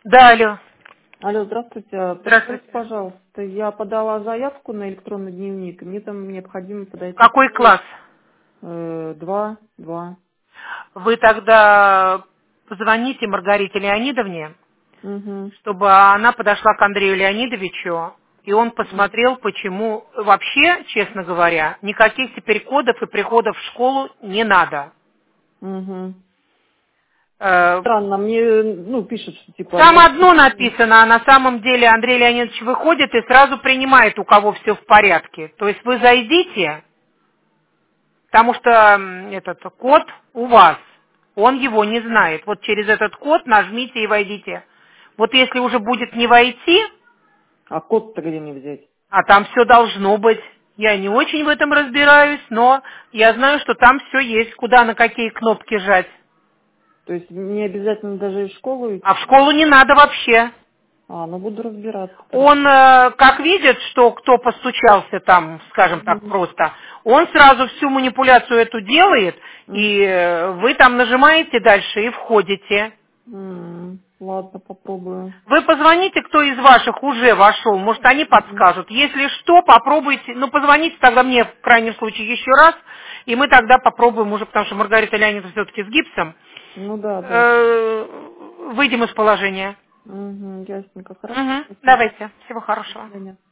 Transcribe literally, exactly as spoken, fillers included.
Да, алло. Алло, здравствуйте. Подскажите, Здравствуйте. пожалуйста, я подала заявку на электронный дневник, и мне там необходимо подойти Какой класс? э, два, два. Вы тогда позвоните Маргарите Леонидовне, Угу. чтобы она подошла к Андрею Леонидовичу, и он посмотрел, почему вообще, честно говоря, никаких теперь кодов и приходов в школу не надо. Угу. Э, Странно, мне, ну, пишут, что типа Там одно... одно написано, а на самом деле Андрей Леонидович выходит и сразу принимает, у кого все в порядке. То есть вы зайдите, потому что м, этот код у вас, он его не знает. Вот через этот код нажмите и войдите. Вот если уже будет не войти, А код-то где мне взять? а там все должно быть. Я не очень в этом разбираюсь, но я знаю, что там все есть, куда на какие кнопки жать. То есть не обязательно даже в школу А в идти? школу не надо вообще. А, ну буду разбираться тогда. Он, э, как видит, что кто постучался там, скажем так, Угу. просто, он сразу всю манипуляцию эту делает, и э, вы там нажимаете дальше и входите. М, Ладно, попробую. Вы позвоните, кто из ваших уже вошел, может, они Мгм. подскажут. Если что, попробуйте, ну, позвоните тогда мне, в крайнем случае, еще раз, и мы тогда попробуем уже, потому что Маргарита Леонидовна все-таки с гипсом, Ну да, да. э, выйдем из положения. Угу, ясненько, хорошо, Мгм. спасибо. Давайте, всего До хорошего. свидания.